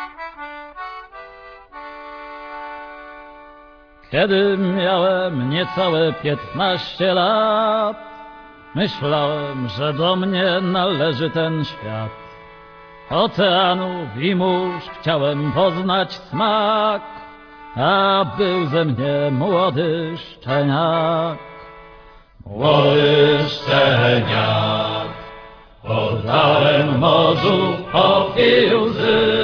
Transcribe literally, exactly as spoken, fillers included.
Kiedy miałem niecałe piętnaście lat, myślałem, że do mnie należy ten świat. Oceanów i mórz chciałem poznać smak, a był ze mnie młody szczeniak. Młody szczeniak, oddałem morzu oki łzy.